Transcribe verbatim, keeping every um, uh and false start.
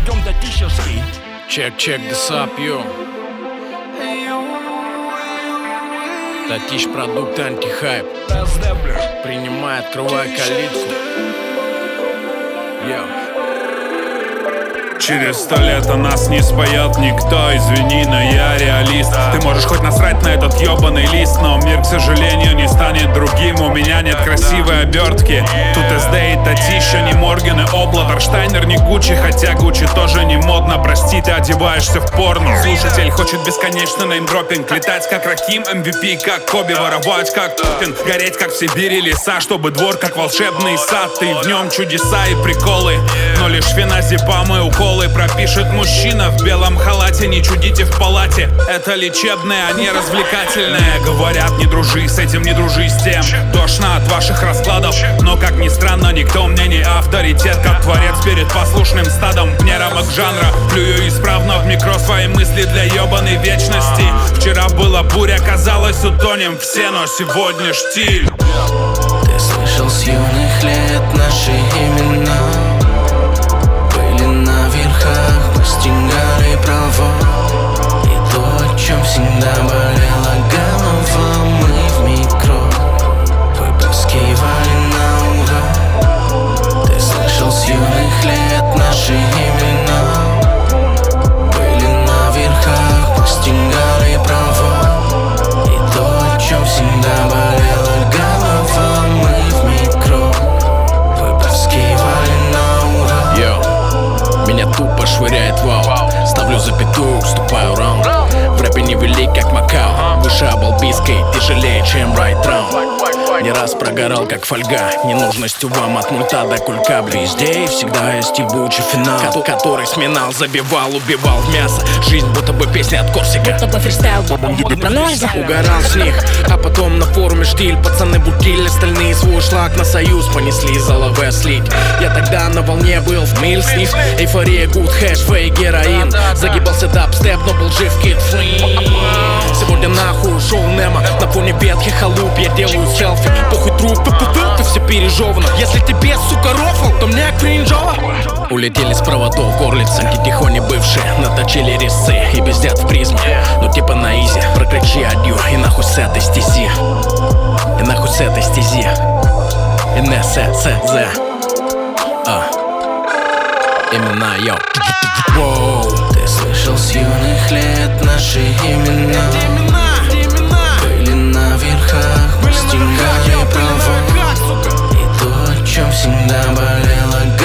Артем Татищевский. Check, check this up, yo. Татищ продукт антихайп. Принимай, открывай калитку. Йо. Через сто лет о нас не споет никто, извини, но я реалист. Ты можешь хоть насрать на этот ёбаный лист, но мир, к сожалению, не станет другим. У меня нет красивой обертки. Тут эс дэ и Татища, не Морген и Облат, Арштайнер, не Гуччи, хотя Гуччи тоже не модно. Прости, ты одеваешься в порно. Слушатель хочет бесконечно неймдропинг, летать как Раким, эм ви пи как Коби, воровать как Путин, гореть как в Сибири леса, чтобы двор как волшебный сад. Ты в нем чудеса и приколы, но лишь феназепам и уколы пропишет мужчина в белом халате. Не чудите в палате, это лечебное, а не развлекательное. Говорят, не дружи с этим, не дружи с тем. Тошно от ваших раскладов, но как ни странно, никто мне не авторитет, как творец перед послушным стадом. Вне рамок жанра плюю исправно в микро свои мысли для ебаной вечности. Вчера была буря, казалось, утонем все, но сегодня штиль. Ты слышал с юных лет наши имена, постигали права, и то, о чем всегда болела голова. Мы в микро выплескивали на ура. Ты слышал с юных лет наши имена, были на верхах, постигали права, и то, о чем всегда болела голова. Мы в микро выплескивали на ура. Йо, меня тупо швыряет вау. Ставлю запятую, уступаю раунд. В рэпе не велик, как Макао. Выше обалбиской, тяжелее, чем Right Round. Не раз прогорал, как фольга. Ненужностью вам от мульта до кулька. Везде и всегда есть ебучий финал, Ко который сминал, забивал, убивал в мясо. Жизнь будто бы песня от Корсика, будто бы фристайл, угорал с них, а потом на форуме штиль. Пацаны бутили, остальные свой шлак на союз понесли, за лаве слить. Я тогда на волне был в миль с них. Эйфория, гуд, хэш, фейк, героин. Загибался дабстеп, но был жив Кид Фри. Сегодня нахуй ушел Немо. На фоне ветхих халуп я делаю селфи. Похуй труп, ты все пережевано. Если тебе, сука, рофл, то мне кринжово. Улетели с проводов горлицы, тихони бывшие наточили резцы и бездят в призме. Ну типа на изи, прокричи адью и нахуй с этой стези. И нахуй с этой стези. И не с ц а. Имена, йо. Ты слышал с юных лет наши имена, были на верхах, постигали права, и то, о чем всегда болела